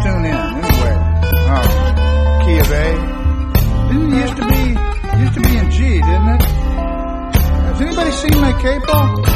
tune in anyway. Key of A. Didn't it used to be in G, didn't it? Has anybody seen my capo?